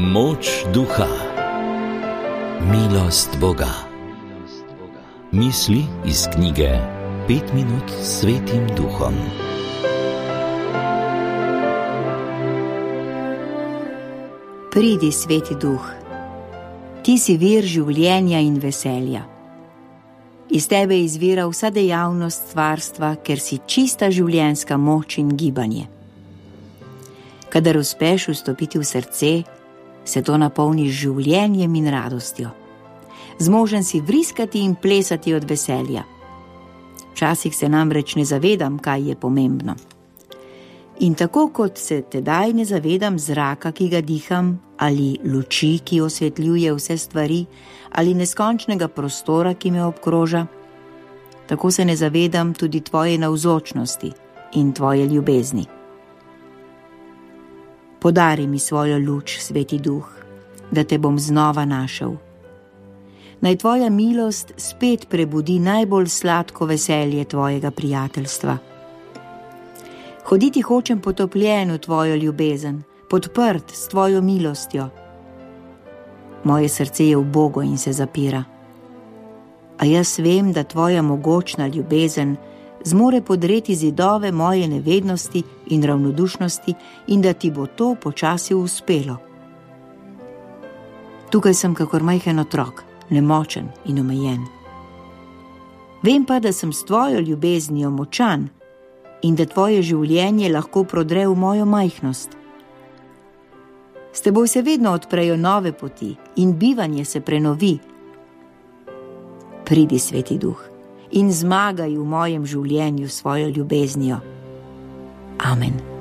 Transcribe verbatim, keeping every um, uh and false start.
Moč duha, milost Boga. Misli iz knjige Pet minut s Svetim Duhom. Pridi, Sveti Duh, ti si vir življenja in veselja. Iz tebe izvira vsa dejavnost stvarstva, ker si čista življenjska moč in gibanje. Kadar uspeš vstopiti v srce, se to napolni z življenjem in radostjo. Zmožen si vriskati in plesati od veselja. Včasih se namreč ne zavedam, kaj je pomembno. In tako kot se tedaj ne zavedam zraka, ki ga diham, ali luči, ki osvetljuje vse stvari, ali neskončnega prostora, ki me obkroža, tako se ne zavedam tudi tvoje navzočnosti in tvoje ljubezni. Podari mi svojo luč, Sveti Duh, da te bom znova našel. Naj tvoja milost spet prebudi najbolj sladko veselje tvojega prijateljstva. Hoditi hočem potopljen v tvojo ljubezen, podprt s tvojo milostjo. Moje srce je ubogo in se zapira. A jaz vem, da tvoja mogočna ljubezen zmore podreti zidove moje nevednosti in ravnodušnosti in da ti bo to počasi uspelo. Tukaj sem kakor majhen otrok, nemočen in omejen. Vem pa, da sem s tvojo ljubeznijo močan in da tvoje življenje lahko prodre v mojo majhnost. S teboj se vedno odprejo nove poti in bivanje se prenovi. Pridi, Sveti Duh, in zmagaj v mojem življenju svojo ljubeznijo. Amen.